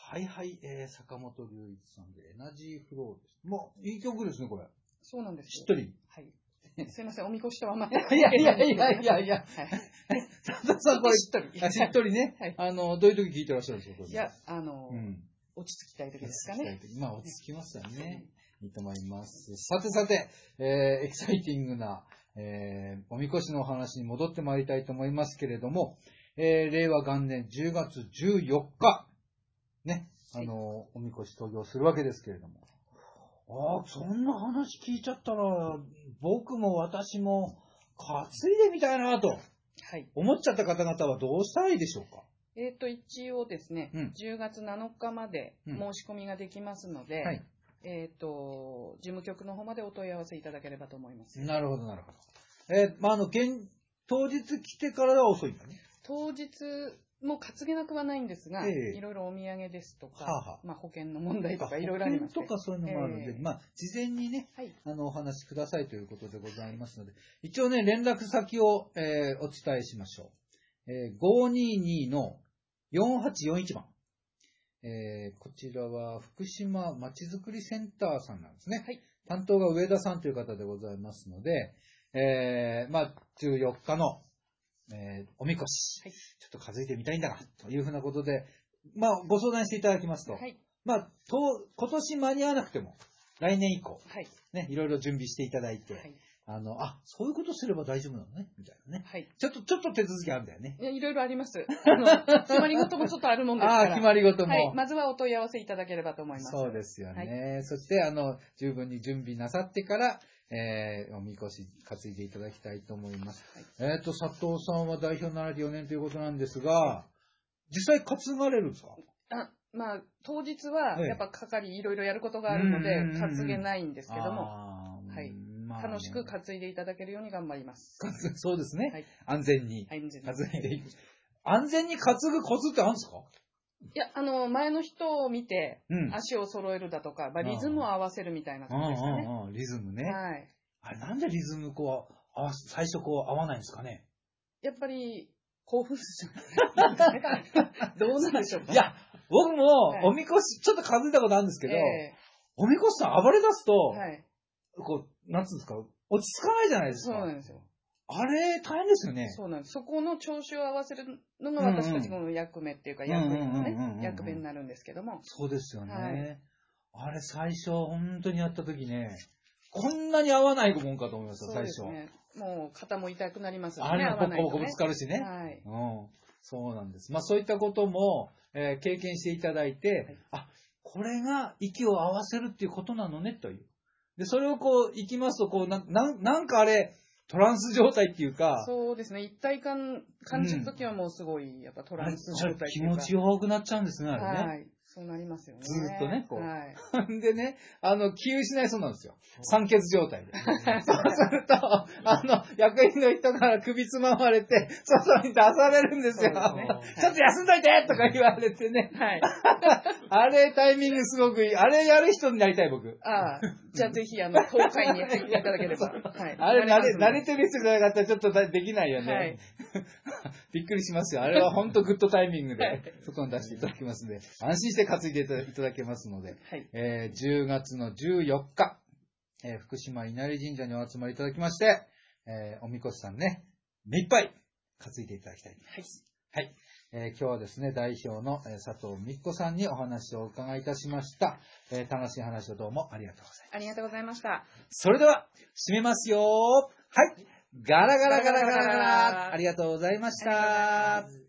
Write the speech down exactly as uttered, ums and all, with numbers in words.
はいはい、えー、坂本龍一さんでエナジーフローです。まあ、いい曲ですね、これ。 そうなんです。 しっとり。 はい。すいません、おみこしとはまいやいやいやいやいや。 はい。 佐藤さん、これ、 しっとり。 しっとりね。はい。あの、どういう時聞いてらっしゃるんですか、これ。 いや、あの、 うん、 落ち着きたい時ですかね。 まあ、落ち着きますよね。いいと思います。さてさて、えー、エキサイティングな、えー、おみこしのお話に戻ってまいりたいと思いますけれども、えー、令和元年じゅうがつじゅうよっか、ね、あの、はい、おみこし登場するわけですけれども。ああ、そんな話聞いちゃったら、僕も私も担いでみたいなと、思っちゃった方々はどうしたらいいでしょうか。 えっと、一応ですね、うん、じゅうがつなのかまで申し込みができますので、うん、はい、えっと、事務局の方までお問い合わせいただければと思います。 なるほど、なるほど。えー、まあ、あの、現、当日来てからは遅いんだね。 当日も担げなくはないんですが、えー、いろいろお土産ですとか、はあはあ、まあ、保険の問題とかいろいろあります、ね。 保険とかそういうのもあるので、えー、まあ、事前にね、はい、あの、お話しくださいということでございますので、一応ね、連絡先を、えー、お伝えしましょう。えー、ごーにーにーのよんはちよんいちばん。えー、こちらは福島まちづくりセンターさんなんですね。はい、担当が上田さんという方でございますので、えー、まあ、じゅうよっかの、えー、おみこし、はい、ちょっと担いでみたいんだな、というふうなことで、まあ、ご相談していただきますと、はい、まあ、と、今年間に合わなくても、来年以降、はい、ね、いろいろ準備していただいて、はい、あの、あ、そういうことすれば大丈夫なのね、みたいなね。はい。ちょっと、ちょっと手続きあるんだよね。 いろいろあります。あの、決まり事もちょっとあるもんですから。 ああ、決まり事も。 はい。まずはお問い合わせいただければと思います。 そうですよね。はい、そして、あの、十分に準備なさってから、えー、おみこし担いでいただきたいと思います。はい、えっと、佐藤さんは代表になられてよねんということなんですが、はい、実際担がれるんですか？ あ、まあ、当日は、やっぱ係いろいろやることがあるので、担げないんですけども、はい。まあね、楽しく担いでいただけるように頑張ります。 そうですね。はい、安全に。 安全に。 担いでいく。安全に担ぐコツってあるんですか？ いや、あの、前の人を見て、足を揃えるだとか、まあ、リズムを合わせるみたいな感じですかね。 ああ、リズムね。 はい。 あれ、なんでリズムこう、合わ最初こう合わないんですかね？ やっぱり、興奮する。どうなんでしょうか？ いや、僕も、おみこし、ちょっと担いだことあるんですけど、えー、おみこしさん暴れ出すと、はい、こう、なんつうんですか、落ち着かないじゃないですか。 そうなんですよ。 あれ、大変ですよね。 そうなんです。そこの調子を合わせるのが私たちの役目っていうか、役員のね、役目になるんですけども。 そうですよね。はい、あれ、最初、本当にやった時ね、こんなに合わないもんかと思いました、最初。そうですね。 もう、肩も痛くなりますしね。 あれ、ボコボコぶつかるしね。 はい。 うん。そうなんです。まあ、そういったことも、えー、経験していただいて、はい、あ、これが息を合わせるっていうことなのね、という。で、それをこう、行きますと、こう、な、ななんかあれ、トランス状態っていうか。 そうですね。一体感感じるときはもうすごい、やっぱトランス状態っていうか。 気持ちよくなっちゃうんですね、あれね。 はい。そうなりますよね。 ずーっとね、こう。 はい。 でね、あの、気失いそうなんですよ。酸欠状態で。そうすると、あの、役員の人から首つままれて、外に出されるんですよ。すね、ちょっと休んどいてとか言われてね。はい。あれ、タイミングすごくいい。あれやる人になりたい、僕。 ああ。じゃあぜひ、あの、東海に入っていただければ。はい。 あれ、慣れ、慣れてる人じゃなかったらちょっとできないよね。はい。びっくりしますよ。あれは本当グッドタイミングで外に出していただきますので、安心して担いでいただけますので、はい、えー、じゅうがつのじゅうよっか、えー、福島稲荷神社にお集まりいただきまして、えー、おみこしさんね、目いっぱい担いでいただきたいと思います。はい。はい、えー、今日はですね、代表の佐藤美子さんにお話をお伺いいたしました。えー、楽しい話をどうもありがとうございました。 ありがとうございました。 それでは、締めますよ。はい。ガラガラガラガラガラ。ありがとうございました。